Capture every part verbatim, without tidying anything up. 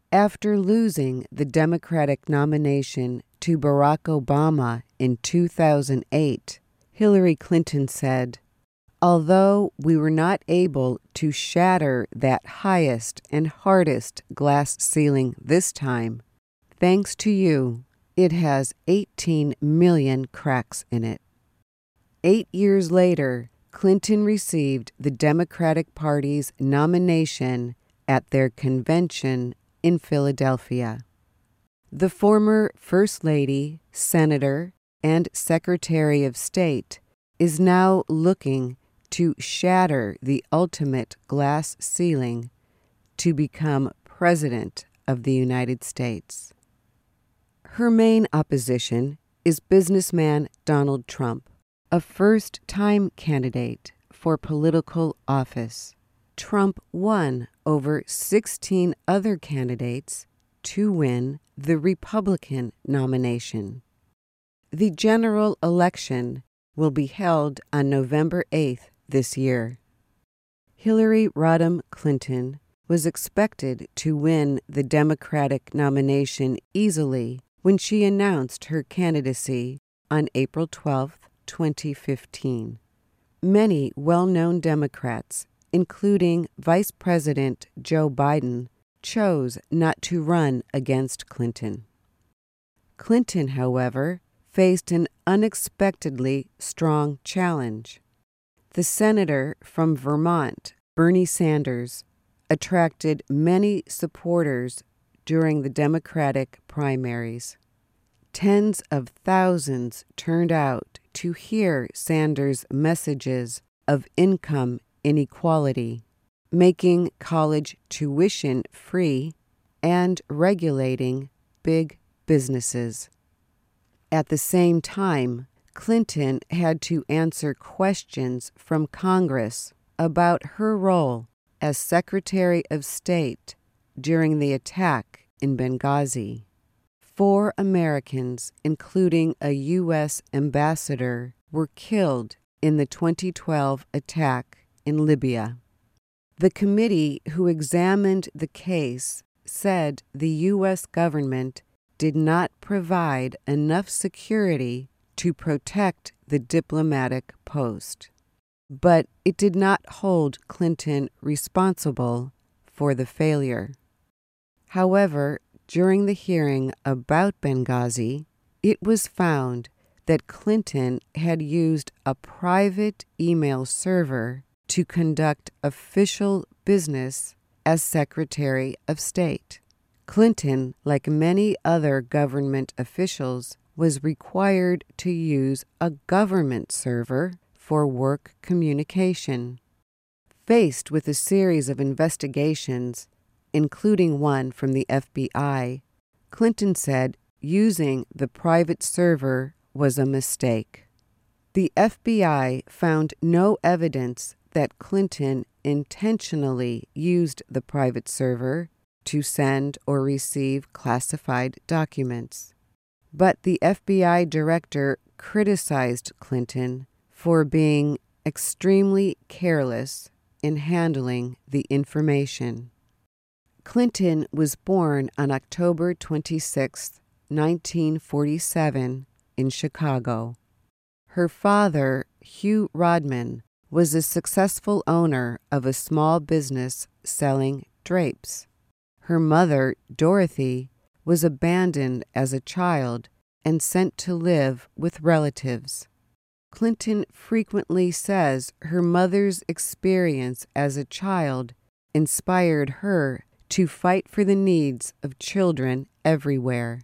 After losing the Democratic nomination to Barack Obama in two thousand eight, Hillary Clinton said, "Although we were not able to shatter that highest and hardest glass ceiling this time, thanks to you, it has eighteen million cracks in it." Eight years later, Clinton received the Democratic Party's nomination at their convention in Philadelphia. The former First Lady, Senator, and Secretary of State is now looking to shatter the ultimate glass ceiling to become President of the United States. Her main opposition is businessman Donald Trump, a first-time candidate for political office. Trump won over sixteen other candidates to win the Republican nomination. The general election will be held on November eighth this year. Hillary Rodham Clinton was expected to win the Democratic nomination easily when she announced her candidacy on April twelfth, twenty fifteen. Many well-known Democrats, including Vice President Joe Biden, chose not to run against Clinton. Clinton, however, faced an unexpectedly strong challenge. The senator from Vermont, Bernie Sanders, attracted many supporters during the Democratic primaries. Tens of thousands turned out to hear Sanders' messages of income inequality, making college tuition free, and regulating big businesses. At the same time, Clinton had to answer questions from Congress about her role as Secretary of State during the attack in Benghazi. Four Americans, including a U S ambassador, were killed in the twenty twelve attack in Libya. The committee who examined the case said the U S government did not provide enough security to protect the diplomatic post, but it did not hold Clinton responsible for the failure. However, during the hearing about Benghazi, it was found that Clinton had used a private email server to conduct official business as Secretary of State. Clinton, like many other government officials, was required to use a government server for work communication. Faced with a series of investigations, including one from the F B I, Clinton said using the private server was a mistake. The F B I found no evidence that Clinton intentionally used the private server to send or receive classified documents. But the F B I director criticized Clinton for being extremely careless in handling the information. Clinton was born on October twenty-sixth, nineteen forty-seven, in Chicago. Her father, Hugh Rodman, was a successful owner of a small business selling drapes. Her mother, Dorothy, was abandoned as a child and sent to live with relatives. Clinton frequently says her mother's experience as a child inspired her to fight for the needs of children everywhere.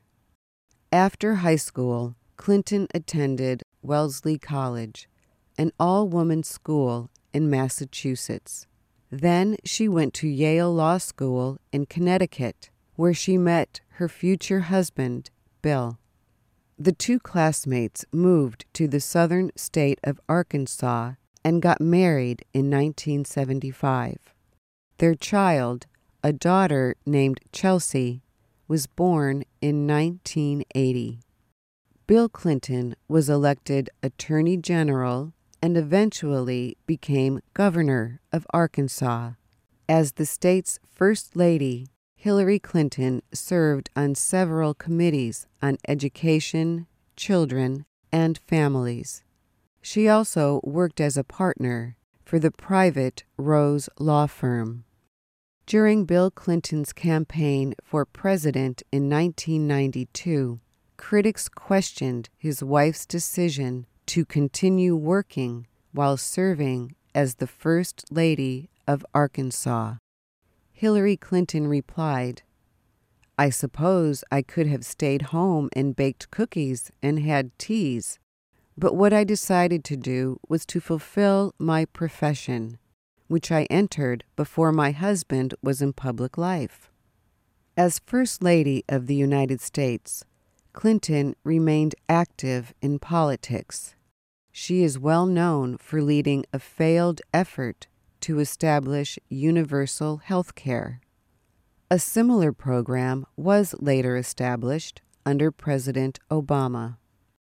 After high school, Clinton attended Wellesley College, an all-woman school in Massachusetts. Then she went to Yale Law School in Connecticut, where she met her future husband, Bill. The two classmates moved to the southern state of Arkansas and got married in nineteen seventy-five. Their child, a daughter named Chelsea, was born in nineteen eighty. Bill Clinton was elected Attorney General and eventually became governor of Arkansas. As the state's First Lady, Hillary Clinton served on several committees on education, children, and families. She also worked as a partner for the private Rose law firm. During Bill Clinton's campaign for president in nineteen ninety-two, critics questioned his wife's decision to continue working while serving as the First Lady of Arkansas. Hillary Clinton replied, "I suppose I could have stayed home and baked cookies and had teas, but what I decided to do was to fulfill my profession, which I entered before my husband was in public life." As First Lady of the United States, Clinton remained active in politics. She is well known for leading a failed effort to establish universal health care. A similar program was later established under President Obama.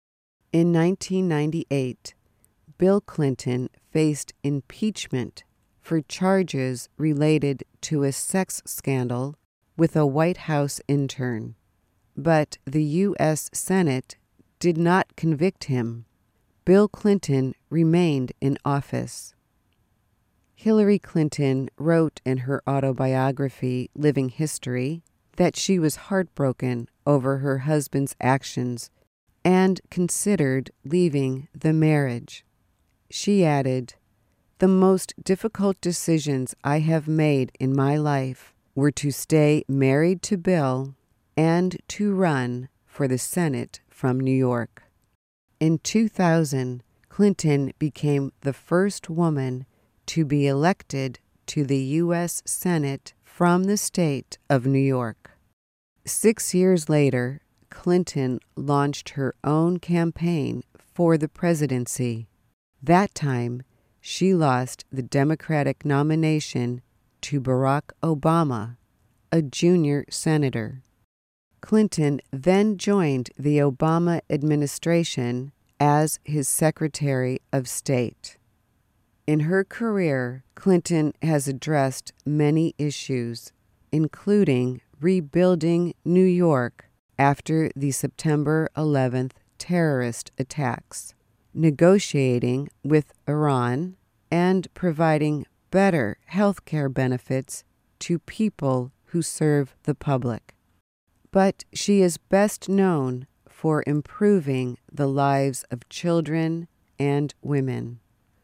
In nineteen ninety-eight, Bill Clinton faced impeachment for charges related to a sex scandal with a White House intern, but the U S Senate did not convict him. Bill Clinton remained in office. Hillary Clinton wrote in her autobiography, Living History, that she was heartbroken over her husband's actions and considered leaving the marriage. She added, "The most difficult decisions I have made in my life were to stay married to Bill and to run for the Senate from New York." In two thousand, Clinton became the first woman to be elected to the U S Senate from the state of New York. Six years later, Clinton launched her own campaign for the presidency. That time, she lost the Democratic nomination to Barack Obama, a junior senator. Clinton then joined the Obama administration as his Secretary of State. In her career, Clinton has addressed many issues, including rebuilding New York after the September eleventh terrorist attacks, negotiating with Iran, and providing better health care benefits to people who serve the public. But she is best known for improving the lives of children and women.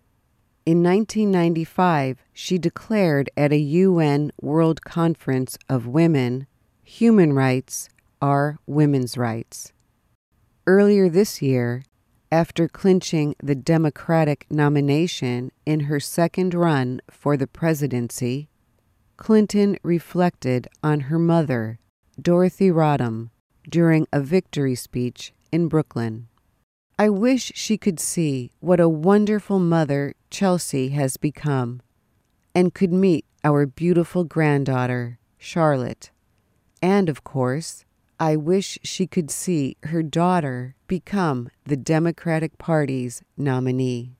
In nineteen ninety-five, she declared at a U N World Conference of Women, "Human rights are women's rights." Earlier this year, after clinching the Democratic nomination in her second run for the presidency, Clinton reflected on her mother, Dorothy Rodham, during a victory speech in Brooklyn. "I wish she could see what a wonderful mother Chelsea has become, and could meet our beautiful granddaughter, Charlotte. And, of course, I wish she could see her daughter become the Democratic Party's nominee."